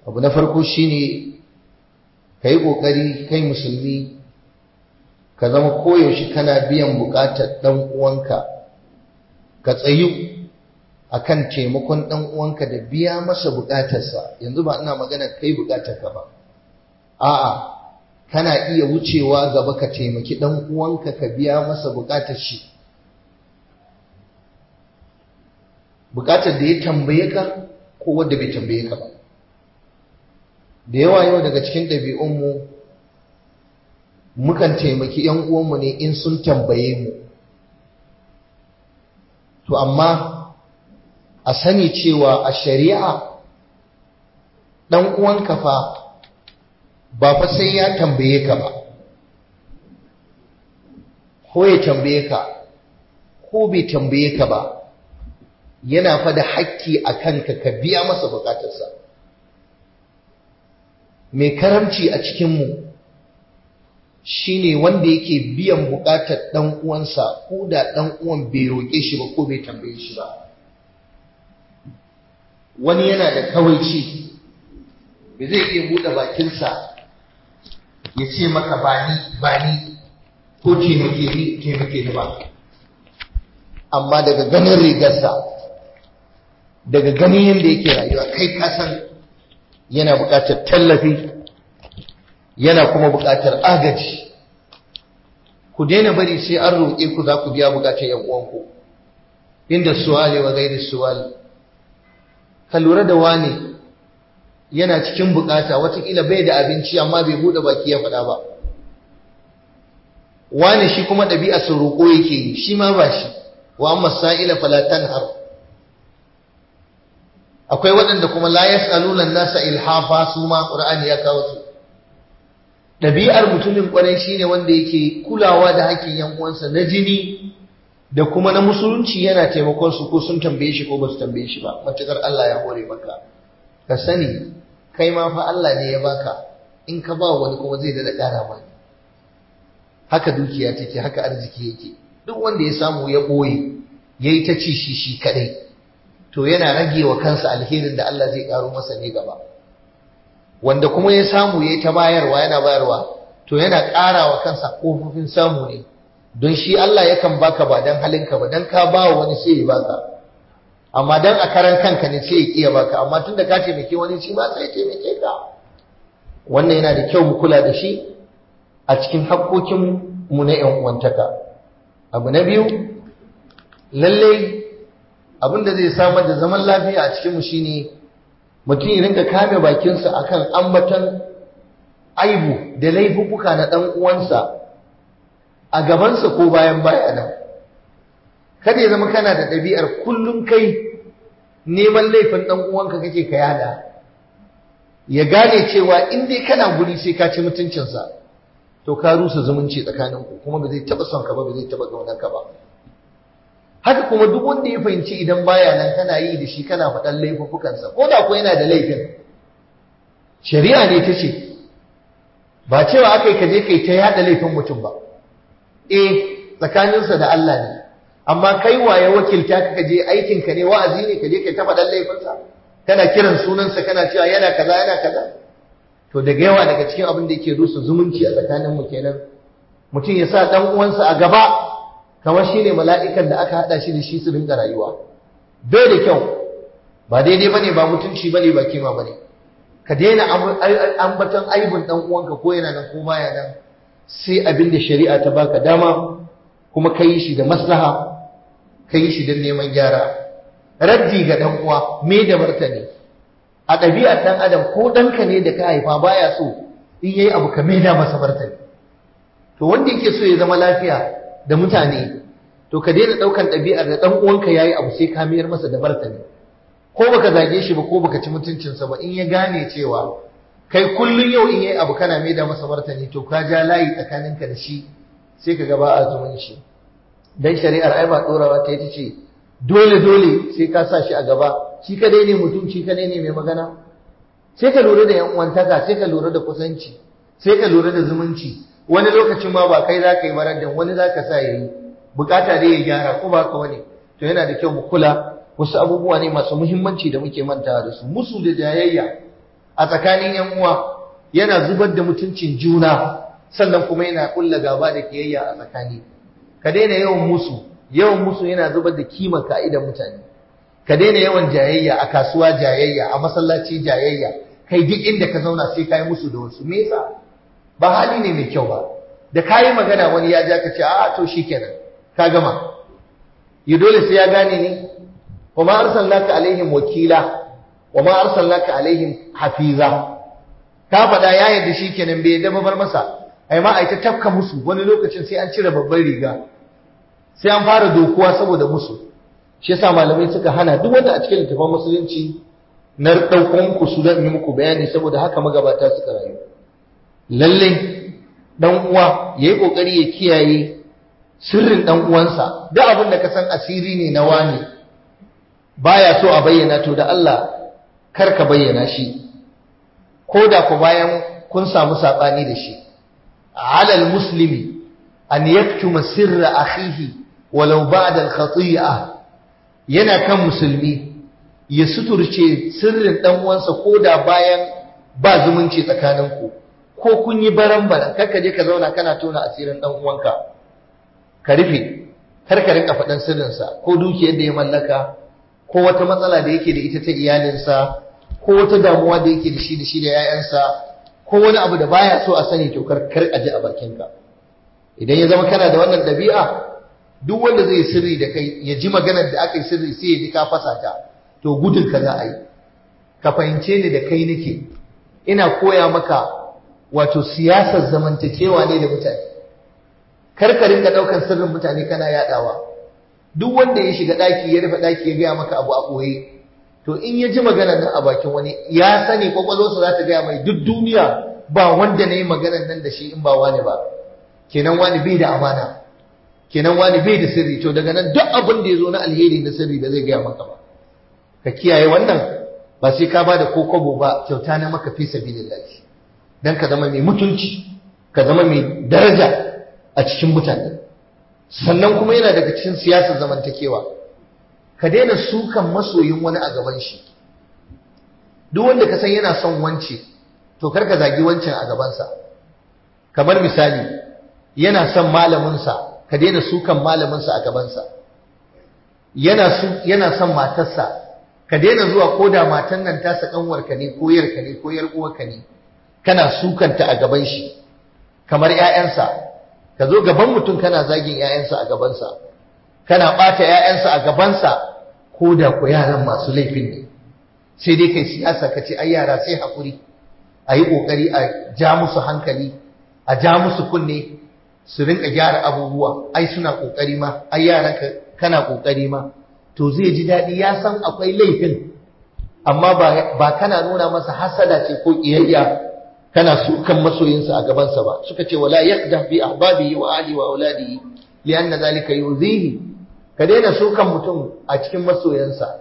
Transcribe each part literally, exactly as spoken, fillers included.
abu na farko shine ka yi ƙoƙari kai musulmi ka zama koyaushe kana biyan buƙatar ɗan uwanka, ka tsayu akan taimakon ɗan uwanka da biya masa buƙatarsa. Yanzu ba ina magana kai buƙatarka ba, a'a kana iya wucewa gaba ka taimaki ɗan uwanka ka biya masa buƙatar shi, buƙatar da ya tambaye ka ko wanda bai tambaye ka ba. Da yawa yau daga cikin ɗabi'unmu mukan taimaki ‘yan uwanmu ne in sun tambaye mu, to amma a sani cewa a shari'a ɗan uwanka fa ba fa sai ya tambaye ka ba, ko ya tambaye ka ko bai tambaye ka ba, yana fa da hakki a kanka ka biya masa bukatarsa. Mai karamci a cikinmu shi ne wanda yake biyan bukatar ɗan uwansa ko da ɗan uwan bai roƙe shi ba ko bai tambaye shi ba. Wani yana da kawaici, bai zai iya buɗe bakinsa ya ce maka bani bani ko taimake ni taimake ni ba, amma daga ganin rigarsa, daga ganin yadda yake rayuwa, kai kasan yana buƙatar tallafi, yana kuma buƙatar agaji. Ku daina bari sai an roƙe ku za ku biya buƙatar ‘yan uwanku, inda suwali wa gairi suwali. Ka lura da wani yana cikin buƙata, watakila bai da abinci amma bai buɗe baki ya faɗa ba. Wani shi kuma ɗabi'a su roƙo yake yi, shi ma ba shi, wa amma sa'ila fala tanhar. Akwai waɗanda kuma la yas'aluna nasa ilhafa, su ma Qur'ani ya kawo su. Ɗabi'ar mutumin ƙwarai shine wanda yake kulawa da haƙƙin yan uwansa na jini da kuma na musulunci, yana taimakon su ko sun tambaye shi ko ba su tambaye shi ba, matukar Allah ya hore maka. Ka sani kai ma fa Allah ne ya baka, in ka ba wani kuma zai dada ƙara mani. Haka dukiya take, haka arziki yake. Duk wanda ya samu ya ɓoye yayi ta ci shi shi kadai, to yana rage wa kansa alherin da Allah zai karo masa ne gaba. Wanda kuma ya samu yayi ta bayarwa yana bayarwa, to yana ƙara wa kansa kofofin samu ne, don shi Allah yakan baka ba dan halinka ba, dan ka ba wani sai ya baka, amma dan a karan kanka ne sai ya kiya baka, amma tunda ka taimake wani shi ba sai ya taimake ka. Wannan yana da kyau mu kula da shi a cikin haƙƙoƙin mu na ƴan uwantaka. Abu na biyu, lallai abin da zai samar da zaman lafiya a cikin mu shine mutum ya rinka kame bakinsa akan ambaton aibu da laifuka na ɗan uwansa a gabansa ko bayan bayanan. Kada ya zama kana da ɗabi'ar kullum kai neman laifin ɗan uwanka kake ka yada, ya gane cewa in dai kana guri sai ka ci mutuncinsa, to ka rusa zumunci tsakaninku, kuma ba zai taɓa son ka ba, ba zai taɓa ƙaunar ka ba. Haka kuma duk wanda ya fahimci idan baya nan kana yi da shi kana faɗan laifukansa, ko da ko yana da laifin, shari'a ne ta ce, ba cewa aka yi kaje kai ta yaɗa laifin mutum ba, eh tsakaninsa da Allah ne, amma kai waye wakilta ka je aikinka ne, wa'azi ne, kaje kai ta faɗan laifinsa, kana kiran sunansa kana cewa yana kaza yana kaza. To daga yawa daga cikin abin da yake rusa zumunci a tsakaninmu kenan, mutum ya sa ɗan uwansa a gaba kamar shi ne mala'ikan da aka haɗa shi da shi su ringa rayuwa. Bai da kyau, ba daidai ba ne, ba mutunci ba ne, ba kima ba ne. Ka daina ambaton aibun ɗan uwanka ko yana nan ko baya nan, sai abin da shari'a ta baka dama, kuma ka yi shi da maslaha, ka yi shi don neman gyara. Raddi ga ɗan uwa, me da martani. A ɗabi'ar ɗan adam ko ɗanka ne da ka haifa baya so in yayi abu ka maida masa martani. To wanda yake so ya zama lafiya da mutane, to ka daina daukan ɗabi'ar da dan uwanka yayi abu sai ka miyar masa da martani, ko baka zage shi ba ko baka ci mutuncinsa ba, in ya gane cewa kai kullun yau in yayi abu kana maida masa martani, to ka ja layi tsakaninka da shi, sai ka ga ba a zumunci. Dan shari'ar ai ba dorawa ta yi ce dole dole sai ka sa shi a gaba, shi kadai ne mutum, shi kadai ne mai magana. Sai ka lura da yan uwantaka, sai ka lura da kusanci, sai ka lura da zumunci. Wani lokacin ma ba kai za ka yi baradin, wani za ka sa ya yi, bukata dai ya gyara, ko ba ka wani. To yana da kyau mu kula, wasu abubuwa ne masu muhimmanci da muke mantawa da su. Musu da jayayya a tsakanin yan uwa, yana zubar da mutuncin juna, sannan kuma yana kulla gaba da kiyayya a tsakani. Ka daina yawan musu, yawan musu yana zubar da kimar ka'idar mutane. Ka daina yawan jayayya a kasuwa, jayayya a masallaci, jayayya kai duk inda ka zauna sai kai musu da wasu. Me yasa? Ba hali ne mai kyau ba. Da kayi magana wani ya ja ka ce a to shikenan ka gama. Yi dole sai ya gane ni. Wa ma arsalnaka alaihim wakila wa ma arsalnaka alaihim hafiza. Ka faɗa ya yadda shikenan bai yadda bar masa. Ai ma ai ta tafka musu, wani lokacin sai an cire babban riga. Sai an fara dokuwa saboda musu. Shi yasa malamai suka hana duk wanda a cikin littafin musulunci na ɗaukan ku su zan yi muku bayani, saboda haka magabata suka rayu. Lalle dan uwa yayi kokari ya kiyaye sirrin dan uwansa. Duk abin da ka san asiri ne na wani baya so a bayyana, to da Allah kar ka bayyana shi, ko da ku bayan kun samu sabani da shi. Alal muslimi an yaktuma sirra akhihi walau ba'da al-khati'ah. Yana kan musulmi ya suturce sirrin dan uwansa ko da bayan ba zumunci tsakaninku, ko kun yi baran-baran. Kar ka je ka zauna kana tona asirin dan uwanka, ka rufe, kar ka rinka faɗan sirrinsa, ko dukiyar da ya mallaka, ko wata matsala da yake da ita ta iyalinsa, ko wata damuwa da yake da shi da shi da 'ya'yansa, ko wani abu da baya so a sani, to kar kar a ji a bakinka. Idan ya zama kana da wannan ɗabi'a, duk wanda zai sirri da kai ya ji maganar da aka yi sirri sai ya ji ka fasa ta, to gudun ka za a yi. Ka fahimce ni da kai nake, ina koya maka wato siyasar zamantakewa ne da mutane. Kar ka rinka ɗaukar sirrin mutane kana yaɗawa. Duk wanda ya shiga ɗaki ya rufe ɗaki ya gaya maka abu a ɓoye, to in ya ji maganar nan a bakin wani, ya sani kwakwalwarsa za ta gaya mai duk duniya ba wanda na yi maganar nan da shi in ba wani ba. Kenan wani bai da amana, kenan wani bai da sirri. To daga nan duk abin da ya zo na alheri na sirri da zai gaya maka ba. Ka kiyaye wannan, ba sai ka bada ko kwabo ba, kyauta na maka fi sabilillah, dan ka zama mai mutunci, ka zama mai daraja a cikin mutane. Sannan kuma yana daga cikin siyasar zamantakewa, ka daina sukan masoyin wani a gaban shi. Duk wanda ka san yana son wance, to kar ka zagi wancan a gabansa. Kamar misali, yana son malaminsa, ka daina sukan malaminsa a gabansa. Yana su yana son matarsa, ka daina zuwa ko da matan nan ta sa kanwarka ne ko yarka ne ko yar uwarka ne, kana sukanta a gaban shi. Kamar ƴaƴansa, ka zo gaban mutum kana zagin ƴaƴansa a gabansa, kana ɓata ƴaƴansa a gabansa, ko da ku yaran masu laifin ne. Sai dai kai siyasa ka ce ai yara sai haƙuri, a yi ƙoƙari a ja musu hankali, a ja musu kunne, su rinka gyara abubuwa. Ai suna ƙoƙari ma, ai yaran kana ƙoƙari ma. To zai ji daɗi, ya san akwai laifin, amma ba kana nuna masa hasada ce ko ƙiyayya, kana sukan masoyinsa a gabansa ba. Suka ce wala yaqdah bi ahbabihi wa ali wa auladihi lianna zalika yuzihi. Ka daina sukan mutum a cikin masoyansa,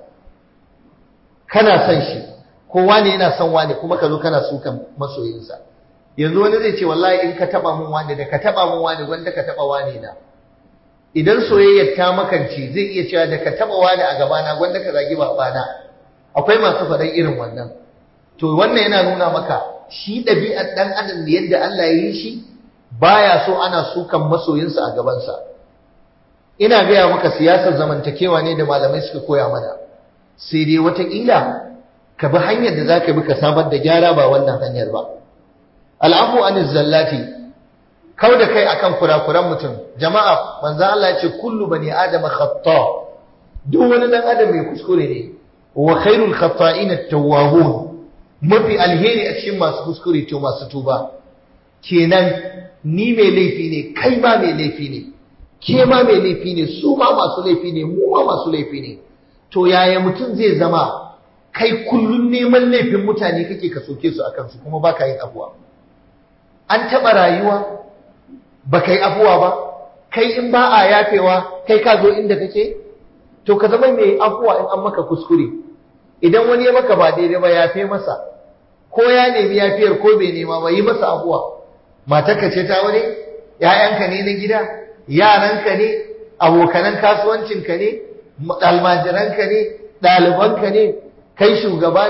kana son shi, ko wani yana son wani, kuma ka zo kana sukan masoyinsa. Yanzu wani zai ce wallahi in ka taba mun wani, da ka taba mun wani wanda ka taba wani na. Idan soyayyar ta makance zai iya cewa da ka taba wani a gabana wanda ka zagi babana. Akwai masu faɗan irin wannan. To wannan yana nuna maka shi ɗabi'ar ɗan adam da yadda Allah ya yi shi, baya so ana sukan masoyinsa a gabansa. Ina gaya maka siyasar zamantakewa ne da malamai suka koya mana. Sai dai wataƙila ka bi hanyar da za ka bi ka samar da gyara, ba wannan hanyar ba. Al'afu aniz zallati, kau da kai akan kurakuran mutum. Jama'a, manzo Allah ya ce kullu bani adama khata. Duk wani dan adam mai kuskure ne. Wa khairul khata'in at-tawwabun. Mafi alheri a cikin masu kuskure to masu tuba. Kenan ni mai laifi ne, kai ma mai laifi ne. Ke ma mai laifi ne, su ma masu laifi ne, mu ma masu laifi ne. To yaya mutum zai zama kai kullun neman laifin mutane kake ka soke su akan su kuma baka yin afuwa? An taba rayuwa baka yi afuwa ba, kai in ba a yafewa kai ka zo inda kake? To ka zama mai afuwa in an maka kuskure. Idan wani ya maka ba daidai ba, yafe masa, ko ya nemi yafiyar ko bai nema ba, yi masa afuwa. Matarka ce ta wani, ‘ya'yanka ne na gida, yaranka ne, abokanan kasuwancinka ne, almajiranka ne, ɗalibanka ne, kai shugaba ne,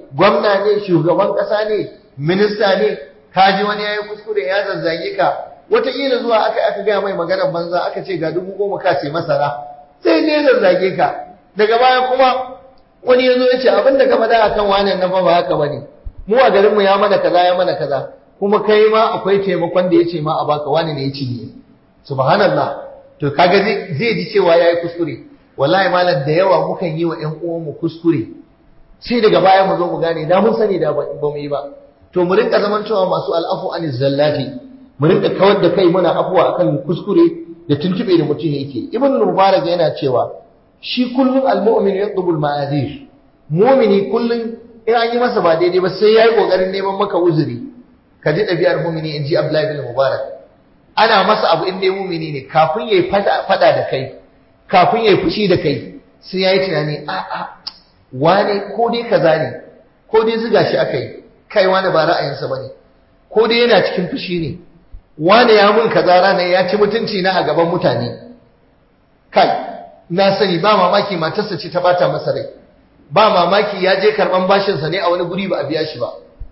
gwamna ne, shugaban ƙasa ne, minista ne, kaji wani ya yi kuskure ya zazzage ka, wataƙila zuwa aka aka gaya mai maganar banza aka ce ga dubu goma ka ce masara, sai ne zazzage ka. Daga baya kuma wani ya zo ya ce abin da ka faɗa a kan wannan nan fa ba haka ba ne, mu a garinmu ya mana kaza ya mana kaza, kuma kai ma akwai taimakon da ya ce ma a baka wani ne ya cinye. Subhanallah, to kaga zai ji cewa ya yi kuskure. Wallahi malam da yawa mukan yi wa ƴan uwanmu kuskure, sai daga baya mu zo mu gane da mun sani da ba mu yi ba. To mu rinka zaman cewa masu al'afu aniz zallati, mu rinka kawar da kai muna afuwa akan kuskure da tuntube da mutum yake. Ibn Mubarak yana cewa shi kullun almu'min yatlubu al-ma'azir. Mu'mini kullun in an yi masa ba daidai ba sai yayi kokarin neman maka uzuri. Ka ji ɗabi'ar mu'mini inji Abdullah ibn Mubarak. Ana masa abu in dai mu'mini ne kafin yayi fada fada da kai, kafin yayi fushi da kai, sai yayi tunani a a wane ko dai kaza ne, ko dai zuga shi akai. Kai wani ba ra'ayinsa bane. Ko dai yana cikin fushi ne. Wane ya mun kaza ranar ya ci mutunci na a gaban mutane. Kai, na sani ba mamaki matarsa ce ta bata masa rai. Ba mamaki ya je karban bashinsa ne a wani guri ba a biya shi ba.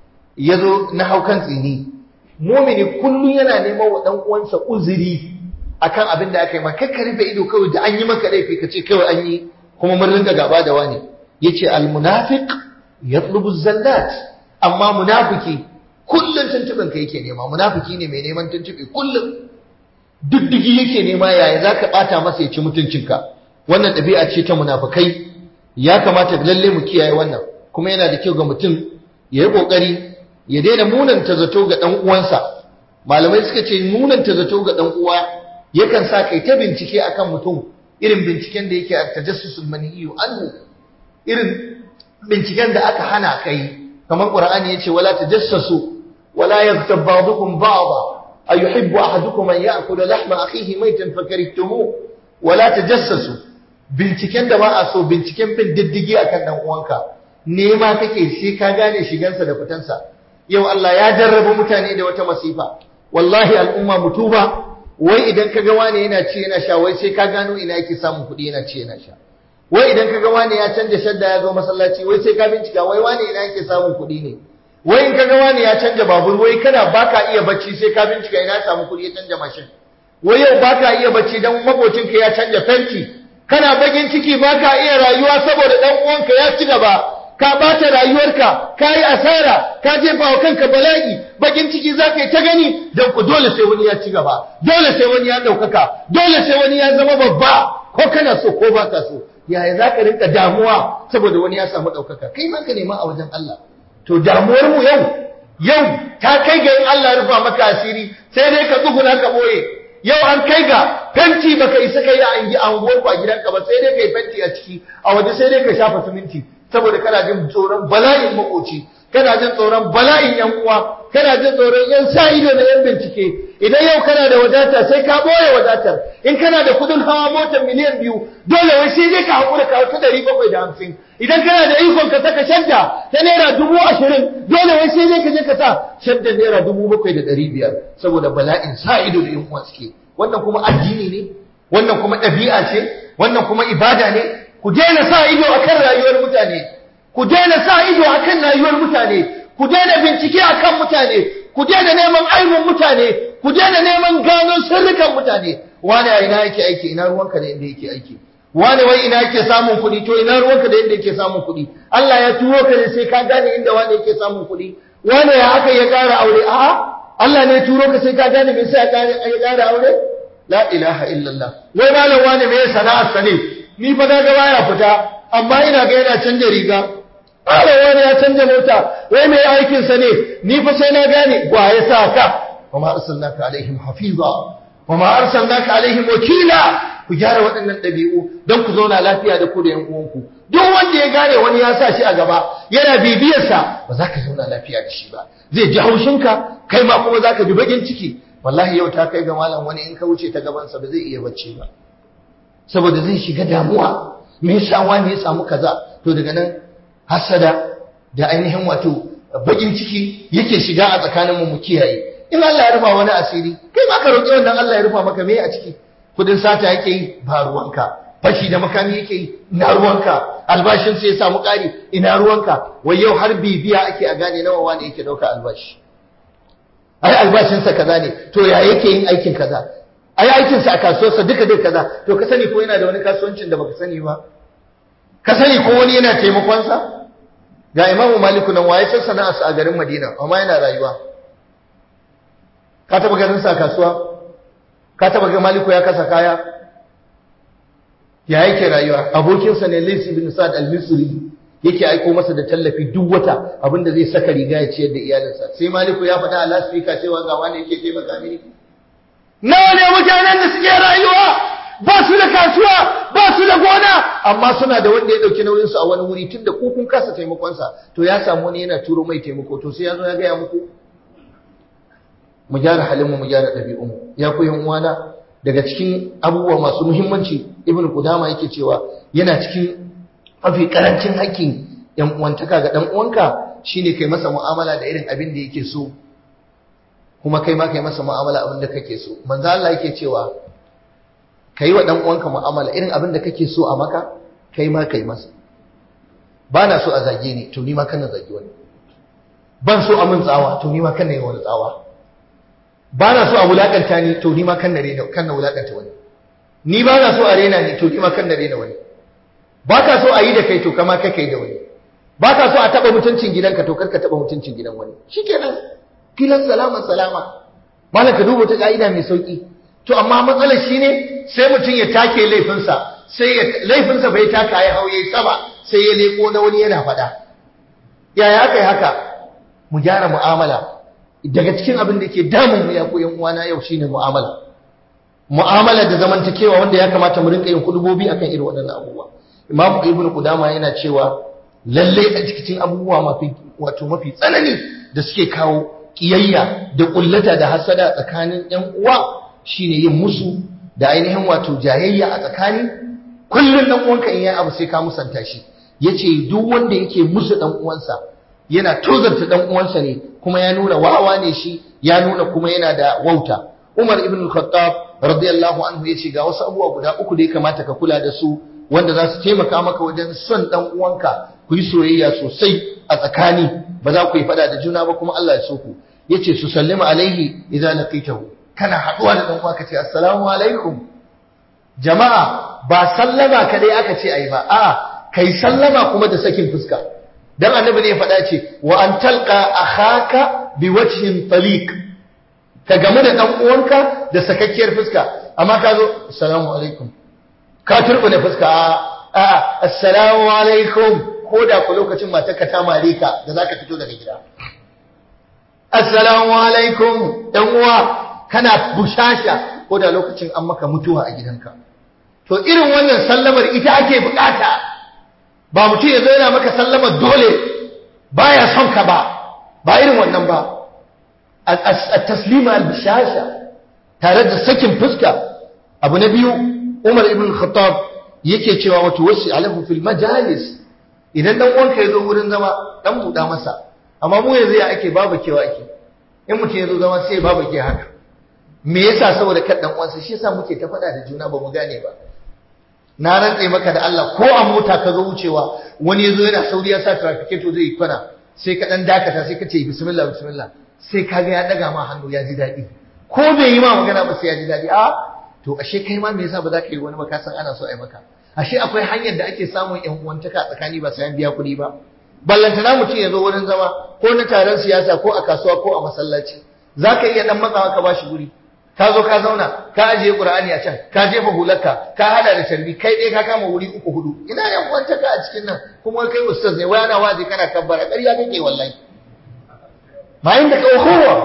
Ya zo na haukan tsini. Mumini kullum yana neman wa ɗan uwansa uzuri akan abin da aka yi maka. Ka rufe ido kawai da an yi maka laifi ka ce kawai an yi kuma mun ringa gaba da wani. Yace al-munafiq yatlubu zallat. Amma munafiki kullum tuntuɓin ka yake nema. Munafiki ne mai neman tuntuɓe kullum. Diddigi yake nema yaya zaka bata masa ya ci mutuncinka. Wannan ɗabi'a ce ta munafikai. Ya kamata lalle mu kiyaye wannan. Kuma yana da kyau ga mutum ya yi kokari ya daina munanta zato ga dan uwansa. Malamai suka ce munanta zato ga dan uwa yakan sa kai ta bincike akan mutum, irin binciken da yake tajassusul manhiyu anhu, irin binciken da aka hana kai. Kamar Qur'ani yace wala tajassasu wala yaghtab ba'dukum ba'dha ayuhibbu ahadukum an ya'kula lahma akhihi maytan fakarihtumuh wala tajassasu. Binciken da ba a so, binciken bin diddigi akan dan uwanka, nema kake sai ka gane shigansa da fitansa. Yau Allah ya jarraba mutane da wata masifa. Wallahi al'umma mutuba, wai idan kaga wani yana ci yana sha, wai sai ka gano ina yake samun kuɗi yana ci yana sha. Wai idan kaga wani ya canja shadda ya zo masallaci, wai sai ka bincika wai wani ina yake samun kuɗi ne. Wai in kaga wani ya canja babur, wai kana baka iya bacci sai ka bincika ina ya samu kuɗi ya canja mashin. Wai yau baka iya bacci dan makocinka ya canja fenti, kana bakin ciki baka iya rayuwa saboda dan uwanka ya ci gaba. Ka bata rayuwarka, ka yi asara, ka jefa wa kanka bala'i, bakin ciki za ka yi ta gani, don ku dole sai wani ya ci gaba, dole sai wani ya ɗaukaka, dole sai wani ya zama babba, ko kana so ko ba ka so. Yaya za ka rinka damuwa saboda wani ya samu ɗaukaka? Kai ma ka nema a wajen Allah. To damuwar mu yau, yau ta kai ga in Allah rufa maka asiri, sai dai ka tsuguna ka boye. Yau an kai ga fenti baka isa kai a anguwar ku a gidanka ba, sai dai kai fenti a ciki, a waje sai dai ka shafa siminti. Saboda kana jin tsoron bala'in makoci, kana jin tsoron bala'in yan uwa, kana jin tsoron yan sa ido da yan bincike. Idan yau kana da wadata sai ka boye wadatar. In kana da kudin hawa motar miliyan biyu, dole wai sai dai ka hakura ka wata ɗari bakwai da hamsin. Idan kana da ikon ka saka shadda ta naira dubu ashirin, dole wai sai dai ka je ka sa shadda naira dubu bakwai da ɗari biyar. Saboda bala'in sa ido da yan uwa suke. Wannan kuma addini ne, wannan kuma ɗabi'a ce, wannan kuma ibada ne. Ku daina sa ido akan rayuwar mutane, ku daina sa ido akan rayuwar mutane, ku daina bincike akan mutane, ku daina neman aibun mutane, ku daina neman gano sirrikan mutane. Wani a ina yake aiki, ina ruwanka da inda yake aiki. Wani wai ina yake samun kuɗi, to ina ruwanka da inda yake samun kuɗi. Allah ya turo ka ne sai ka gane inda wani yake samun kuɗi. Wani ya aka ya ƙara aure, a'a Allah ne ya turo ka sai ka gane me sai ya ƙara aure. La ilaha illallah. Wai malam wani me sana'ar sa ne? Ni fa na ga baya fita, amma ina ga yana canja riga. Ala wani ya canja mota, wai mai aikin sa ne? Ni fa sai na gane wa ya sa ka. Wa ma arsalnaka alaihim hafiza, wa ma arsalnaka alaihim wakila. Ku gyara waɗannan ɗabi'u don ku zauna lafiya da ku da ƴan uwanku. Duk wanda ya gane wani ya sa shi a gaba, yana bibiyar sa, ba za ka zauna lafiya da shi ba. Zai ji haushinka, kai ma kuma za ka ji bakin ciki. Wallahi yau ta kai ga malam wani in ka wuce ta gabansa ba zai iya bacci ba. Saboda zai shiga damuwa, me yasa wani ya samu kaza. To daga nan hasada da ainihin wato bakin ciki yake shiga a tsakanin mu mu kiyaye. In Allah ya rufa wani asiri, kai ma ka roki wannan Allah ya rufa maka me a ciki. Kudin sata yake yi ba ruwanka, fashi da makami yake yi, ina ruwanka, albashin sai ya samu ƙari, ina ruwanka, wai yau har bibiya ake a gane nawa wani yake ɗauka albashi. Ai albashinsa kaza ne, to ya yake yin aikin kaza, ai aikinsa a kasuwarsa duka duka kaza, to ka sani ko yana da wani kasuwancin da baka sani ba, ka sani ko wani yana taimakonsa. Ga Imamu Maliku nan waye san sana'arsa a garin Madina, amma yana rayuwa. Ka taba ganin sa a kasuwa? Ka taba ga Maliku ya kasa kaya? Ya yake rayuwa? Abokinsa ne Lays ibn Sa'd al-Misri yake aiko masa da tallafi duk wata abinda zai saka riga ya ciyar da iyalinsa. Sai Maliku ya faɗa a lasfika cewa ga wani yake taimaka mini. Nawa ne mutanen da suke rayuwa ba su da kasuwa, ba su da gona, amma suna da wanda ya dauki nauyin su a wani wuri tunda ku kun kasa taimakon sa, to ya samu wani yana turo mai taimako, to sai ya zo ya ga muku. Mu gyara halin mu, mu gyara ɗabi'un mu. Ya ku yan uwana, daga cikin abubuwa masu muhimmanci Ibn Qudama yake cewa yana cikin mafi karancin haƙƙin yan uwantaka ga dan uwanka shine kai masa mu'amala da irin abin da yake so, kuma kai ma kai masa mu'amala abin da kake so. Manzo Allah yake cewa kai wa dan uwanka mu'amala irin abin da kake so a maka, kai ma kai masa. Ba na so a zage ni, to ni ma kana zage wani. Ban so a mun tsawa, to ni ma kana yi wani tsawa. Ba na so a wulakanta ni, to ni ma kana rena, kana wulakanta wani. Ni ba na so a rena ni, to ni ma kana rena wani. Ba ka so a yi da kai, to kama kai kai da wani. Ba ka so a taba mutuncin gidanka, to kar ka taba mutuncin gidan wani. Shikenan. Kilan salama salama. Malam ka duba ta ka'ida mai sauki. To amma matsalar shine sai mutum ya take laifinsa, sai ya laifinsa bai taka ya hauye sama, sai ya leko na wani yana fada. Yaya kai haka? Mu gyara mu'amala. Daga cikin abin da yake damun mu ya ku yan uwana yau shine mu'amala. Mu'amala da zamantakewa wanda ya kamata mu rinka yin kudubobi akan irin waɗannan abubuwa. Imam Ibn Qudama yana cewa lalle a cikin abubuwa mafi wato mafi tsanani da suke kawo kiyayya da kullata da hasada tsakanin yan uwa shine yin musu da ainihin wato jayayya a tsakani. Kullun dan uwanka in yayi abu sai ka musanta shi. Yace duk wanda yake musu dan uwansa yana tozarta dan uwansa ne, kuma ya nuna wawa ne shi, ya nuna kuma yana da wauta. Umar ibn al-Khattab radiyallahu anhu yace ga wasu abubuwa guda uku da ya kamata ka kula da su wanda za su taimaka maka wajen son dan uwanka, ku yi soyayya sosai a tsakani, ba za ku yi fada da juna ba kuma Allah ya so ku. Yace su sallima alaihi idza laqitahu, kana haduwa da dan uwa ka ce assalamu alaikum. Jama'a ba sallama kadai aka ce ayi ba, a kai sallama kuma da sakin fuska. Dan annabi ne ya faɗa ce wa an talqa akhaka biwajhin taliq, ka gamu da dan uwanka da sakakkiyar fuska. Amma ka zo assalamu alaikum, ka turbune fuska, a assalamu alaikum, ko da ku lokacin matarka ta mare ka da zaka fito daga gida. Assalamu alaikum dan uwa, kana bushasha ko da lokacin an maka mutuwa a gidanka. To irin wannan sallamar ita ake bukata, ba mutum ya zo yana maka sallamar dole baya son ka ba, ba irin wannan ba. At-taslima al-bishasha tare da sakin fuska. Abu na biyu, Umar ibn Khattab yake cewa wato wasi alahu fil majalis, idan dan uwanka ya zo wurin zama dan buda masa. Amma mu yanzu ya ake babu kewa ake, in mutum ya zo zama sai babu ke haka. Me yasa? Saboda kan dan uwansa, shi yasa muke ta faɗa da juna ba mu gane ba. Na rantse maka da Allah, ko a mota ka zo wucewa wani yazo yana sauri ya sa trafficator zai yi kwana, sai ka dan dakata sai ka ce bismillah bismillah, sai kaga ya daga ma hannu ya ji dadi, ko bai yi ma magana ba sai ya ji dadi. A to ashe kai ma me yasa ba za ka yi wani ba, ka san ana so a yi maka. Ashe akwai hanyar da ake samun ƴan uwantaka tsakani ba sai an biya kuɗi ba. Ballantana mutum ya zo wurin zama ko na taron siyasa ko a kasuwa ko a masallaci, za ka iya dan matsawa ka bashi guri. Ka zo ka zauna, ka ajiye Qur'ani a can, ka jefa hularka, ka hada da tarbi, kai dai ka kama wuri uku hudu. Ina yan kwantaka a cikin nan, kuma kai ustaz ne, wai ana wazi kana kabbara, ƙarya kake wallahi. Ma inda ka ukhuwa.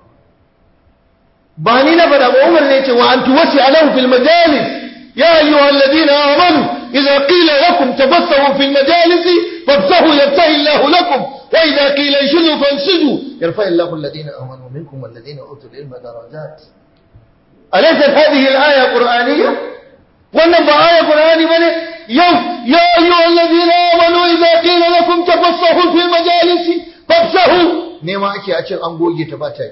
Ba ni na fada ba, Umar ne ce wa antu wasi alahu fil majalis. Ya ayyuhal ladina amanu idza qila lakum tabassahu fil majalis fafsahu yaftahi Allahu lakum wa idza qila inshudu fansudu yarfa Allahu alladina amanu minkum wal ladina utul ilma darajat. أليست هذه الآية قرآنية؟ wannan ba aya Qur'ani bane? Yau ya ayyuhal ladina amanu idza qila lakum tafassahu fil majalisi fafsahu, ne ma ake a ce an goge ta ba ta yi.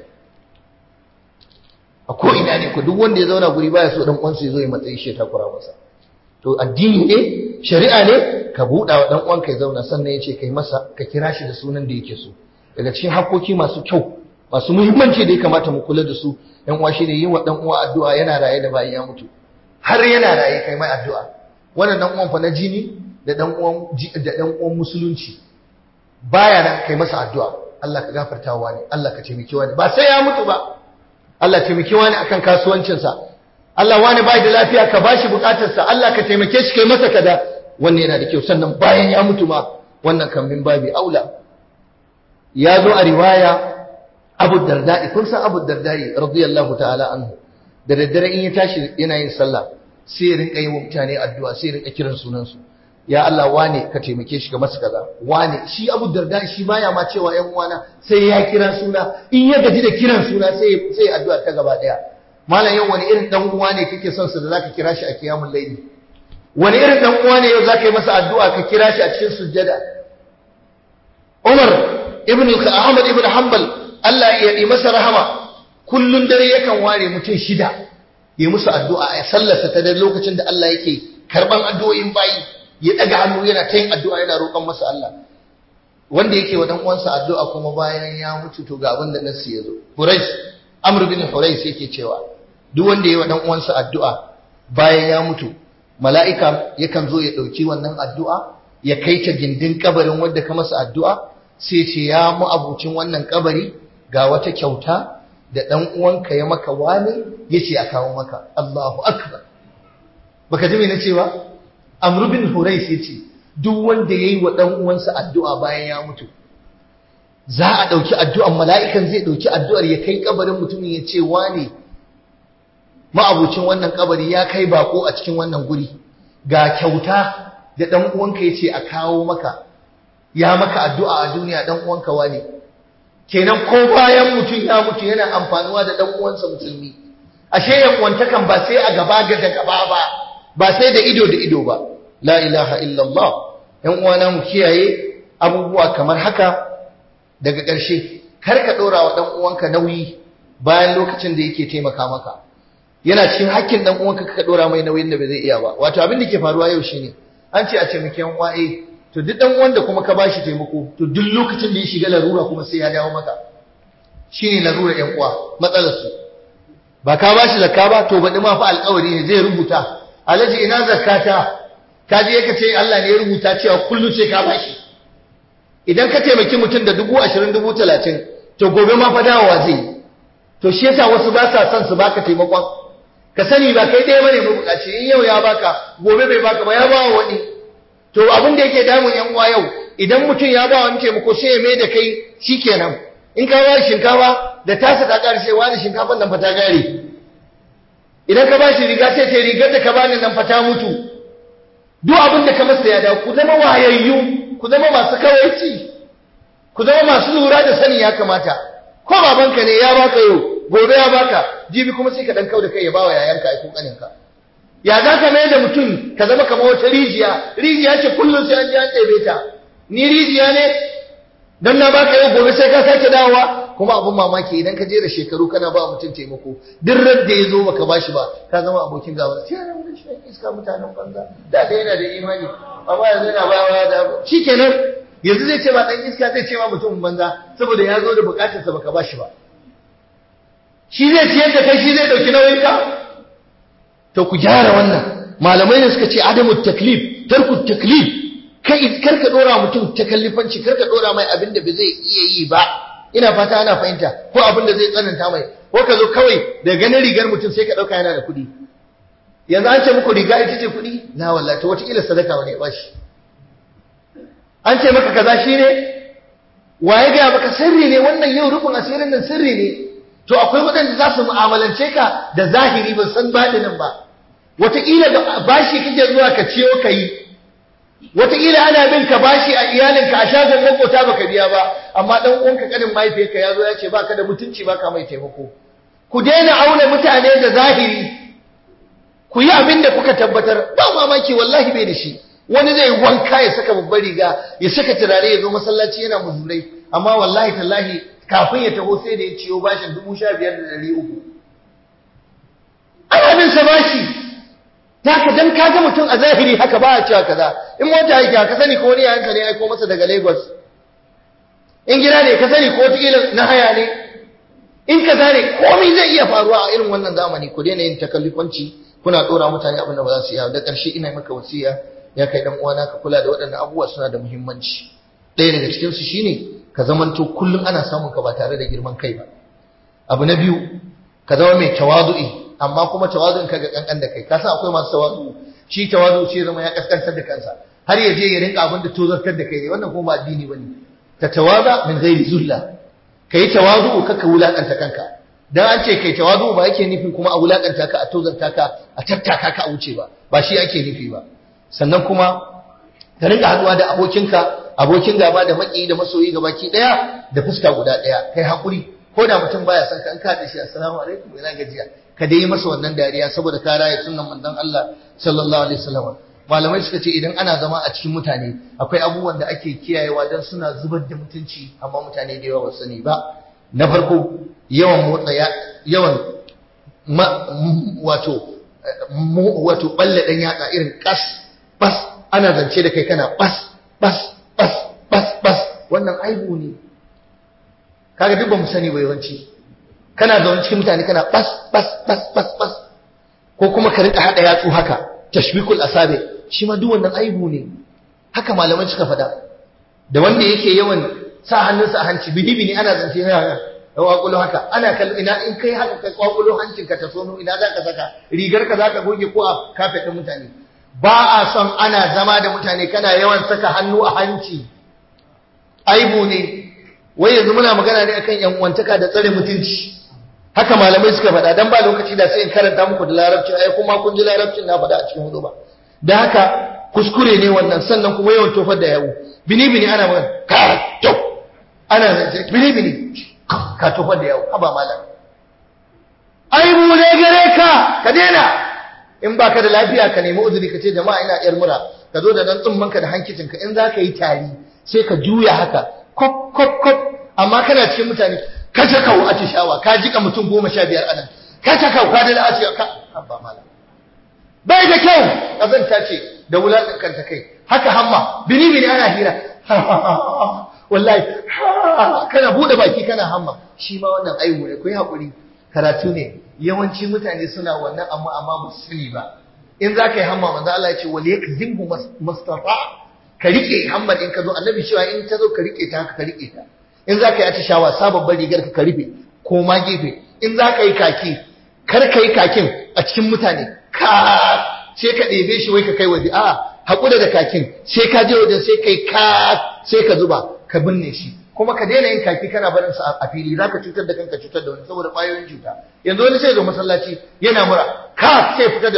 A ko ina ne ku duk wanda ya zauna guri baya so dan uwansa ya zo ya matsayi shi ta kura masa. to addini ne shari'a ne ka buɗa wa dan uwanka ya zauna sannan ya ce kai masa ka kira shi da sunan da yake so. Daga cikin hakoki masu kyau masu muhimmanci da ya kamata mu kula da su yan uwa shine yi wa dan uwa addu'a yana raye da bayan ya mutu, har yana raye kai mai addu'a. Wannan dan uwan fa na jini da dan uwan da dan uwan musulunci baya nan kai masa addu'a, Allah ka gafarta wa ne, Allah ka taimaki wani, ba sai ya mutu ba, Allah taimaki wani akan kasuwancin sa, Allah wani bai da lafiya ka bashi bukatar sa, Allah ka taimake shi kai masa kaza, wannan yana da kyau. Sannan bayan ya mutu ma wannan kan min babi aula. Ya zo a riwaya Abu Darda'i, kun san Abu Darda'i radiyallahu ta'ala anhu, da daddare in ya tashi yana yin sallah sai ya rinka yi wa mutane addu'a, sai ya rinka kiran sunan su, ya Allah wane ka taimake shi ga masa kaza, wane. Shi Abu Darda'i shi baya ma cewa ƴan uwana, sai ya kira suna, in ya gaji da kiran suna sai sai addu'a ta gaba daya. Malam yau wani irin dan uwa ne kake son sa da zaka kira shi a kiyamul layli? Wani irin dan uwa ne yau zaka yi masa addu'a ka kira shi a cikin sujjada? Umar ibn Ahmad ibn Hanbal Allah ya yi masa rahama, kullun dare yakan ware mutum shida yi musu addu'a a sallarsa ta dare lokacin da Allah yake karban addu'o'in bayi, ya daga hannu yana ta yin addu'a yana roƙon masa Allah. Wanda yake wa dan uwansa addu'a kuma bayan ya mutu to ga abin da nasi ya zo. Hurais, Amr bin Hurais yake cewa duk wanda yayi wa dan uwansa addu'a bayan ya mutu, mala'ika yakan zo ya dauki wannan addu'a ya kai ta gindin kabarin wanda ka masa addu'a, sai ce ya mu abucin wannan kabari ga wata kyauta da dan uwanka ya maka wani yace a kawo maka. Allahu akbar. Baka ji me nace ba? Amr bin Hurais yace duk wanda yayi wa dan uwansa addu'a bayan ya mutu, za a dauki addu'an, mala'ikan zai dauki addu'ar ya kai kabarin mutumin ya ce wani ma'abucin wannan kabari ya kai bako a cikin wannan guri, ga kyauta da dan uwanka yace a kawo maka, ya maka addu'a a duniya dan uwanka wani. Kenan ko bayan mutum ya mutu yana amfanuwa da dan uwansa musulmi. Ashe yan uwantakan ba sai a gaba ga da gaba ba, ba sai da ido da ido ba. La ilaha illallah. Yan uwana mu kiyaye abubuwa kamar haka. Daga ƙarshe, kar ka dora wa dan uwanka nauyi bayan lokacin da yake taimaka maka. Yana cikin hakkin dan uwanka ka dora mai nauyin da bai zai iya ba. Wato abin da ke faruwa yau shine an ce a ce muke yan uwaye, to duk dan wanda kuma ka bashi taimako, to duk lokacin da ya shiga larura kuma sai ya dawo maka. Shine larura yan uwa, matsalar su. Ba ka bashi zakka ba, to baɗi ma fa alƙawari ne zai rubuta. Alhaji ina zakkata? Ka je ka ce Allah ne ya rubuta cewa kullum sai ka bashi. Idan ka taimaki mutum da dubu ashirin dubu talatin, to gobe ma fa dawowa zai. To shi yasa wasu ba sa son su baka taimakon. Ka sani ba kai ɗaya bane mabukaci, in yau ya baka gobe bai baka ba ya ba wani. To abin da yake damun yan uwa yau, idan mutum ya ba wani taimako sai ya mai da kai shikenan. In ka ba shinkafa da tasa ta ƙarshe wani shinkafan nan fa ta gare. Idan ka ba shi riga sai ce rigar da ka bani nan fa ta mutu. Duk abin da ka masa ya dawo. Ku zama wayayyu, ku zama masu kawaici, ku zama masu lura da sani ya kamata. Ko babanka ne ya baka yau, gobe ya baka, jibi kuma sai ka dan kau da kai ya bawa yayanka ai ko kaninka. Ya za ka mai da mutum ka zama kamar wata rijiya, rijiya ce kullum sai an ji an ɗebe ta. Ni rijiya ne don na baka yau gobe sai ka sake dawowa. Kuma abin mamaki idan ka jera shekaru kana ba mutum taimako, duk ran da ya zo baka bashi ba ka zama abokin gaba. Sai yana wani shi iska mutanen banza, da da yana da imani amma yanzu yana bawa da shikenan. Yanzu zai ce ba dan iska, zai ce ma mutum banza saboda ya zo da bukatarsa baka bashi ba. Shi zai ciyar da kai, shi zai dauki nauyin ka. To ku gyara wannan. Malamai ne suka ce adamu taklif, tarku taklif. Kai kar ka dora mutum takallifanci, kar ka dora mai abin da bai zai iya yi ba. Ina fata ana fahimta, ko abin da zai tsananta mai. Ko ka zo kawai da ganin rigar mutum sai ka dauka yana da kuɗi. Yanzu an ce muku riga ita ce kuɗi? Na wallahi to wata kila sadaka wani ya bashi. An ce maka kaza shine? Waye ga maka sirri ne wannan, yau rukun asirin nan sirri ne. To akwai waɗanda za su mu'amalance ka da zahiri ban san baɗinin ba. Wataƙila bashi kake zuwa ka ciyo ka yi. Wataƙila ana bin ka bashi a iyalinka a shagon makota baka biya ba, amma ɗan uwanka kanin mahaifiyarka ya zo ya ce baka da mutunci baka mai taimako. Ku daina auna mutane da zahiri. Ku yi abin da kuka tabbatar. Ba mamaki wallahi bai da shi. Wani zai wanka ya saka babbar riga, ya saka turare ya zo masallaci yana muzurai, amma wallahi tallahi kafin ya taho sai da ya ciyo bashin dubu sha biyar da ɗari uku. Ana bin sa bashi. haka dan kaga mutum a zahiri haka ba a cewa kaza. In mota yake ka sani ko wani yayanka ne aiko masa daga Lagos. In gida ne ka sani ko wata na haya ne. In kaza ne komai zai iya faruwa a irin wannan zamani. Ku daina yin takallifanci kuna dora mutane abin da ba za su iya. Da ƙarshe ina maka wasiya ya kai dan uwana ka kula da waɗannan abubuwa suna da muhimmanci. Ɗaya daga cikin su shine ka zamanto kullum ana samun ka ba tare da girman kai ba. Abu na biyu ka zama mai tawadu'i amma kuma tawazu'in ka ga kankan da kai. Ka san akwai masu tawazu shi tawazu ce zama ya kaskantar da kansa har ya je ya rinka abin da tozartar da kai ne wannan kuma ba addini bane. Ta tawaza min ghairi zulla. Kai tawazu ka ka wulakanta kanka. Dan an ce kai tawazu ba yake nufin kuma a wulakanta ka a tozarta ka a tattaka ka a wuce ba. Ba shi ake nufi ba. Sannan kuma ka rinka haduwa da abokinka abokin gaba da maki da masoyi gabaki daya da fuska guda daya kai hakuri ko da mutum baya son ka an kada shi assalamu alaikum ina gajiya ka dai masa wannan dariya saboda ka raye sunnan manzon Allah sallallahu alaihi wasallam. Malamai suka ce idan ana zama a cikin mutane akwai abubuwan da ake kiyayewa dan suna zubar da mutunci amma mutane da yawa ba sani ba. Na farko yawan motsa yawan wato wato balle dan yatsa irin kas bas ana zance da kai kana bas bas bas bas bas wannan aibu ne. Kaga duk ba mu sani ba yawanci kana zaune cikin mutane kana bas bas bas bas bas ko kuma ka rinka hada yatsu haka tashbikul asabi shi ma duk wannan aibu ne. Haka malaman suka faɗa. Da wanda yake yawan sa hannunsa a hanci bini bini ana zance haka da kwakulo haka ana kallo ina in kai haka kai kwakulo hancin ka ta sono ina zaka saka rigar ka zaka goge ko a kafet din mutane. Ba a son ana zama da mutane kana yawan saka hannu a hanci aibu ne. Wai yanzu muna magana ne akan yan uwantaka da tsare mutunci. Haka malamai suka faɗa dan ba lokaci da sai in karanta muku da larabci ai kuma kun ji larabcin na faɗa a cikin hudu ba. Dan haka kuskure ne wannan sannan kuma yawan tofar da yawo. Bini bini ana magana ka to ana zance bini bini ka tofar da yawo haba malam. Aibu ne gare ka ka daina. In baka da lafiya ka nemi uzuri ka ce jama'a ina yar mura ka zo da dan tsummanka da hankicinka in za ka yi tari sai ka juya haka kop kop kop amma kana cikin mutane ka ta kawo a shawa ka jika mutum goma sha biyar anan ka ta kawo ka da a ce ka abba malam bai da kyau kazanta ce da wulakan kanta kai haka hamma bini bini ana hira wallahi kana bude baki kana hamma shi ma wannan aibu ne ku yi hakuri karatu ne yawanci mutane suna wannan amma amma ba su sani ba. In za ka yi hamma manzo Allah ya ce wal yakzimhu mustafa ka rike hammar in ka zo annabi cewa in ta zo ka rike ta haka ka rike ta. In za ka yi atishawa sa babbar rigar ka ka rufe ko ma gefe. In za ka yi kaki kar ka yi kakin a cikin mutane ka sai ka ɗebe shi wai ka kai waje a haƙura da kakin sai ka je wajen sai kai ka sai ka zuba ka binne shi. Kuma ka daina yin kaki kana barin sa a fili zaka cutar da kanka cutar da wani saboda ƙwayoyin cuta. Yanzu wani sai zo masallaci yana mura ka sai fita da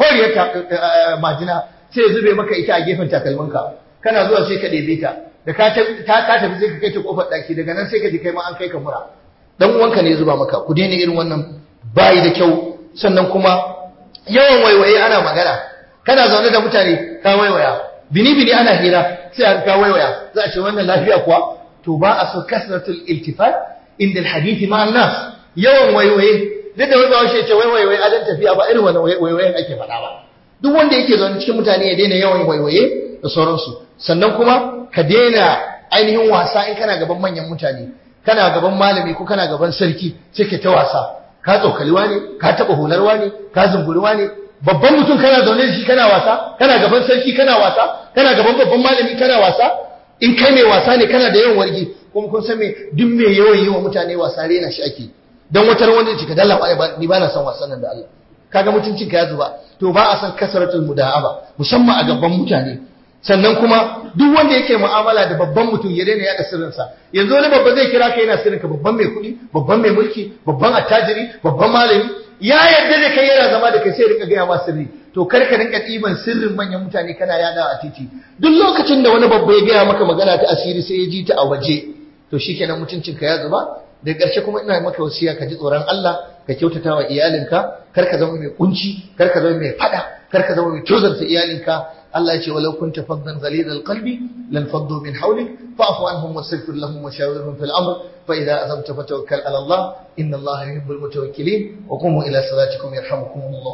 koriyar majina sai zube maka ita a gefen takalminka kana zuwa sai ka ɗebe ta da ka ta tafi sai ka kai ta kofar ɗaki daga nan sai ka ji kai ma an kai ka mura dan uwanka ne zuba maka. Ku daina irin wannan bayi da kyau. Sannan kuma yawan waiwaye ana magana kana zaune da mutane ka waiwaya bini bini ana hira sai ka waiwaya za a ce wannan lafiya kuwa. To ba a so kasratul iltifat inda alhadith ma nas yawan waiwaye duk da wanda washe ce waiwaye adan tafiya ba irin wannan waiwayen ake faɗa ba. Duk wanda yake zaune cikin mutane ya daina yawan waiwaye da sauransu. Sannan kuma ka daina ainihin wasa in kana gaban manyan mutane kana gaban malami ko kana gaban sarki sai ka ta wasa ka tsokaliwa ne ka taba hularwa ne ka zunguriwa ne babban mutum kana zaune da shi kana wasa kana gaban sarki kana wasa kana gaban babban malami kana wasa. In kai mai wasa ne kana da yawan wargi kuma kun san me duk mai yawan yi wa mutane wasa rena shi ake dan wata ran wanda cika dalla ba ni ba na son wasan nan da Allah kaga mutuncin ka ya zuba. To ba a san kasratul mudahaba musamman a gaban mutane. Sannan kuma duk wanda yake mu'amala da babban mutum ya daina yada sirrinsa. Yanzu wani babba zai kira ka yana sirrinka babban mai kuɗi babban mai mulki babban attajiri babban malami ya yarda da kai yana zama da kai sai rika gaya ma sirri. To kar ka rinka ɗiban sirrin manyan mutane kana yada a titi. Duk lokacin da wani babba ya gaya maka magana ta asiri sai ya ji ta a waje to shikenan mutuncinka ya zuba. Da ƙarshe kuma ina maka wasiya ka ji tsoron Allah ka kyautata wa iyalinka kar ka zama mai kunci kar ka zama mai fada kar ka zama mai tozarta iyalinka. Allah ya ce walau kunta faddan ghalidal qalbi lan faddu min hawlik fa'fu anhum wastaghfir lahum wa shawirhum fil amr fa idha azamta fatawakkal ala Allah inna Allah yuhibbul mutawakkilin wa qumu ila salatikum yarhamukumullah.